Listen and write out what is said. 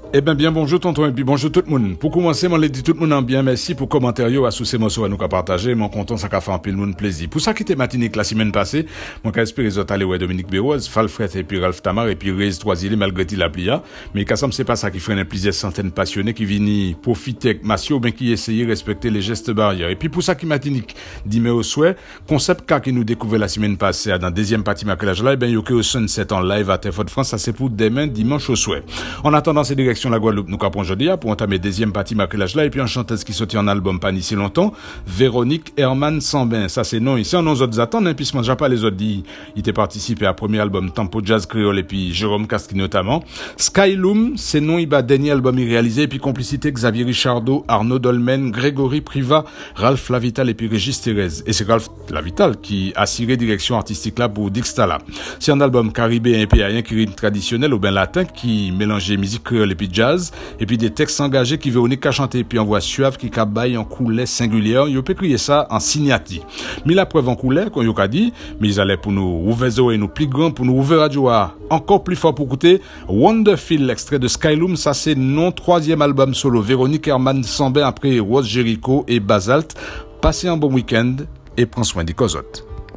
Eh bien, bonjour tonton et puis bonjour tout le monde. Pour commencer, moi, dit tout le monde en bien, merci pour commentaire à sous ces morceaux à nous partager. Mon content, ça a fait un peu de plaisir. Pour ça qui était matinique la semaine passée, mon cas espéré les autres aller ouais Dominique Béroise, Falfret et puis Ralph Tamar et puis Reyes Troisier malgré tout la plia. Mais qu'à ça, c'est pas ça qui freine plusieurs centaines de passionnés qui viennent profiter avec Massio, ben qui essayent de respecter les gestes barrières. Et puis pour ça qui matinique, dit mais au souhait, concept car qui nous découvert la semaine passée dans deuxième partie maquillage là, ben yoke au Sunset en live à Terre de France, ça c'est pour demain dimanche au souhait. En attendant ces directions la Guadeloupe, nous capons aujourd'hui pour entamer deuxième partie maquillage là et puis en chanteuse qui sortit en album pas si longtemps, Véronique Herman Sambin, ça c'est non ici en nos autres attendent, puis moi j'ai pas les autres dit, il était participé à premier album Tempo Jazz Créole et puis Jérôme Castri notamment. Skyloom, c'est non il va dernier album il réalisé et puis complicité Xavier Richardo, Arnaud Dolmen, Grégory Priva, Ralph Lavital et puis Régis Thérèse. Et c'est Ralph Lavital qui a assuré direction artistique là pour Dixtala. C'est un album caribéen et péaïen qui rime traditionnel au ben latin qui mélangeait musique créole et puis jazz et puis des textes engagés qui Véronique a chanté puis en voix suave qui cabaye en coulée singulière. Yo peut crier ça en signati. Mais la preuve en coulée qu'on yo a dit, mais ils allaient pour nous ouvrir et nous plus grand pour nous ouvrir radio encore plus fort pour écouter Wonderful, l'extrait de Skyloom, ça c'est non troisième album solo Véronique Herman Sambin après Rose Jericho et Basalt. Passez un bon week-end et prends soin des cosottes.